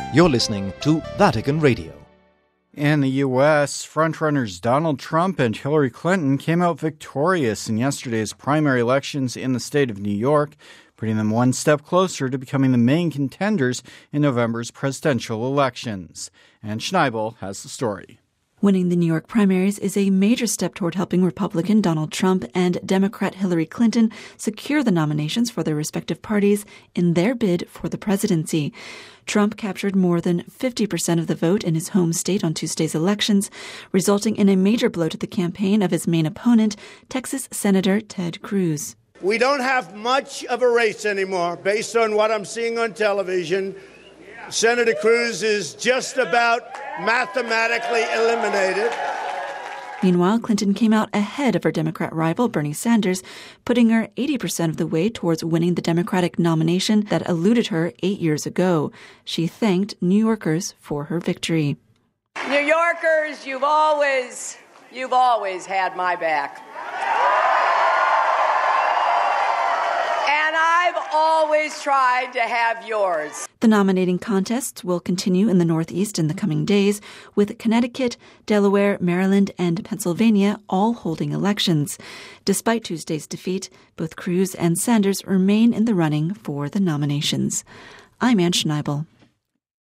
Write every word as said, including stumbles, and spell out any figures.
You're listening to Vatican Radio. In the U S, frontrunners Donald Trump and Hillary Clinton came out victorious in yesterday's primary elections in the state of New York, putting them one step closer to becoming the main contenders in November's presidential elections. And Schneibel has the story. Winning the New York primaries is a major step toward helping Republican Donald Trump and Democrat Hillary Clinton secure the nominations for their respective parties in their bid for the presidency. Trump captured more than fifty percent of the vote in his home state on Tuesday's elections, resulting in a major blow to the campaign of his main opponent, Texas Senator Ted Cruz. We don't have much of a race anymore based on what I'm seeing on television. Senator Cruz is just about mathematically eliminated. Meanwhile, Clinton came out ahead of her Democrat rival, Bernie Sanders, putting her eighty percent of the way towards winning the Democratic nomination that eluded her eight years ago. She thanked New Yorkers for her victory. New Yorkers, you've always, you've always had my back. And I've always tried to have yours. The nominating contests will continue in the Northeast in the coming days, with Connecticut, Delaware, Maryland, and Pennsylvania all holding elections. Despite Tuesday's defeat, both Cruz and Sanders remain in the running for the nominations. I'm Ann Schneibel.